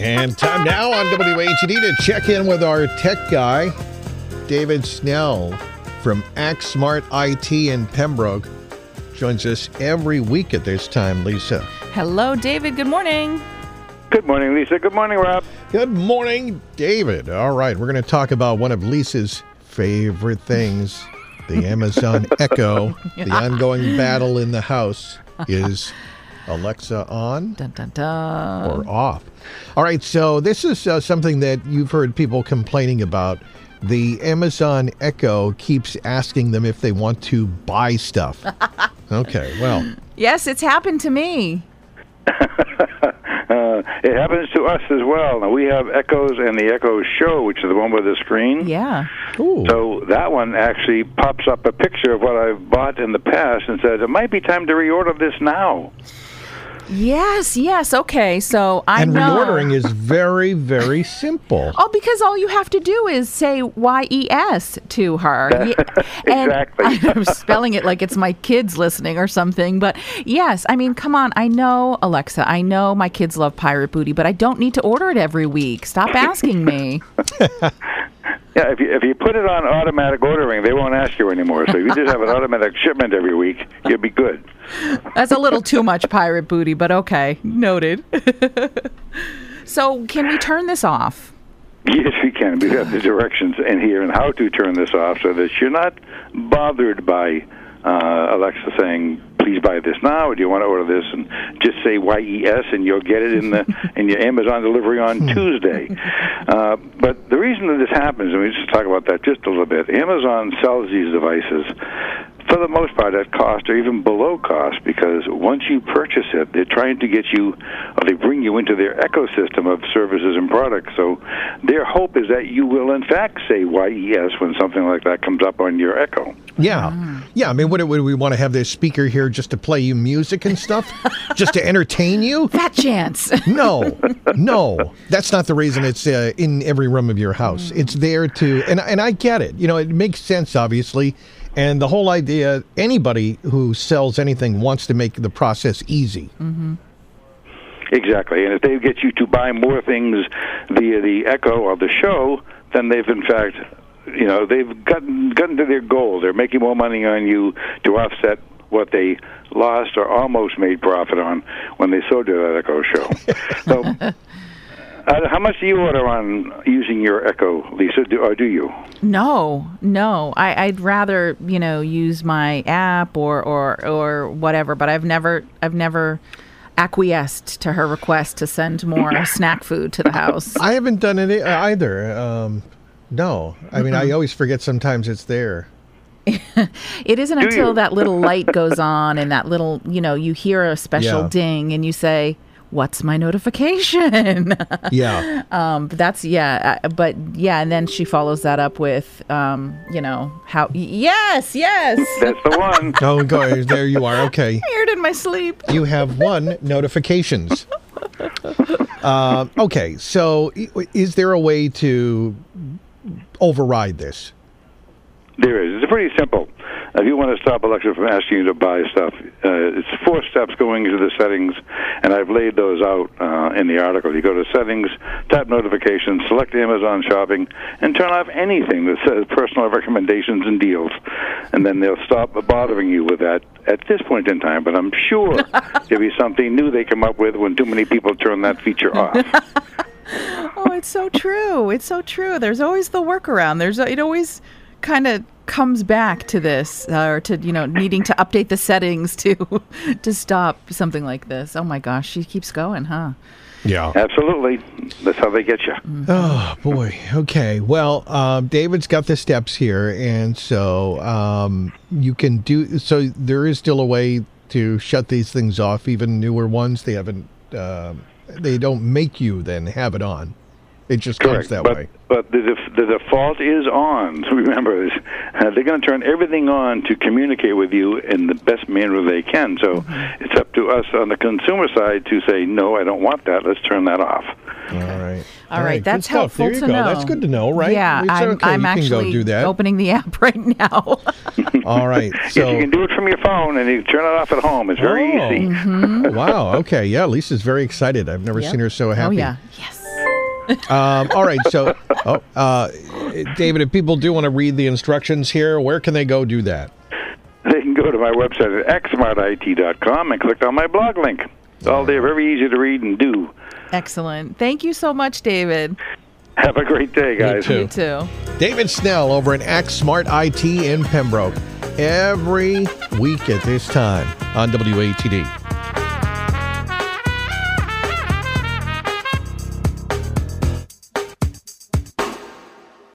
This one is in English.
And time now on WHD to check in with our tech guy, David Snell from ActSmart IT in Pembroke. Joins us every week at this time, Lisa. Hello, David. Good morning. Good morning, Lisa. Good morning, Rob. Good morning, David. All right, we're going to talk about one of Lisa's favorite things, the Amazon Echo. The ongoing battle in the house is Alexa on Dun, dun, dun. or off. All right, so this is something that you've heard people complaining about. The Amazon Echo keeps asking them if they want to buy stuff. Okay, well. Yes, it's happened to me. It happens to us as well. Now, we have Echoes and the Echo Show, which is the one with the screen. Yeah. Ooh. So that one actually pops up a picture of what I've bought in the past and says, it might be time to reorder this now. Yes. Okay, so I And know. reordering is very, very simple. Oh, because all you have to do is say YES to her. And Exactly. I'm spelling it like it's my kids listening or something. But yes, I mean, come on. I know, Alexa, I know my kids love Pirate Booty, but I don't need to order it every week. Stop asking me. Yeah, if you put it on automatic ordering, they won't ask you anymore. So if you just have an automatic shipment every week, you'll be good. That's a little too much Pirate Booty, but okay. Noted. So can we turn this off? Yes, we can. We have the directions in here and how to turn this off so that you're not bothered by Alexa saying, please buy this now, or do you want to order this? And just say YES, and you'll get it in your Amazon delivery on Tuesday. But the reason that this happens, and we just talk about that just a little bit, Amazon sells these devices for the most part at cost or even below cost, because once you purchase it, they're trying to get you, or they bring you into their ecosystem of services and products. So their hope is that you will, in fact, say YES when something like that comes up on your Echo. Yeah. Yeah, I mean, would we want to have this speaker here just to play you music and stuff? Just to entertain you? Fat chance. No. That's not the reason it's in every room of your house. It's there to, and I get it. You know, it makes sense, obviously. And the whole idea, anybody who sells anything wants to make the process easy. Mm-hmm. Exactly. And if they get you to buy more things via the Echo or the Show, then they've, in fact, they've gotten to their goal. They're making more money on you to offset what they lost or almost made profit on when they sold you that Echo Show. So, how much do you order on using your Echo, Lisa, or do you? No. I'd rather, use my app or whatever, but I've never acquiesced to her request to send more snack food to the house. I haven't done it either. No. I mean, I always forget sometimes it's there. It isn't until that little light goes on and that little, you hear a special ding and you say, what's my notification? Yeah. And then she follows that up with, how, yes. That's the one. Oh, go, there you are. Okay. I heard it in my sleep. You have notifications. Okay, so is there a way to override this? There is. It's pretty simple. If you want to stop Alexa from asking you to buy stuff, it's 4 steps going into the settings, and I've laid those out in the article. You go to settings, tap notifications, select Amazon shopping, and turn off anything that says personal recommendations and deals. And then they'll stop bothering you with that at this point in time. But I'm sure there'll be something new they come up with when too many people turn that feature off. Oh, it's so true. It's so true. There's always the workaround. It always kind of comes back to this, or to needing to update the settings to stop something like this. Oh my gosh, she keeps going, huh? Yeah, absolutely. That's how they get you. Mm-hmm. Oh boy. Okay. Well, David's got the steps here, and so you can do. So there is still a way to shut these things off, even newer ones. They haven't. They don't make you then have it on. It just comes that way. But the default is on. So remember, they're going to turn everything on to communicate with you in the best manner they can. So it's up to us on the consumer side to say, no, I don't want that. Let's turn that off. All right. That's helpful there you to go. know. That's good to know, right? Yeah, I'm actually do that. opening the app right now. All right. So yes, you can do it from your phone, and you can turn it off at home. It's very easy. Wow. Okay. Yeah, Lisa's very excited. I've never seen her so happy. Oh, yeah. Yes. All right. So, David, if people do want to read the instructions here, where can they go do that? They can go to my website at xsmartit.com and click on my blog link. It's all there, very easy to read and do. Excellent. Thank you so much, David. Have a great day, guys. You too. David Snell over at Axe Smart IT in Pembroke every week at this time on WATD.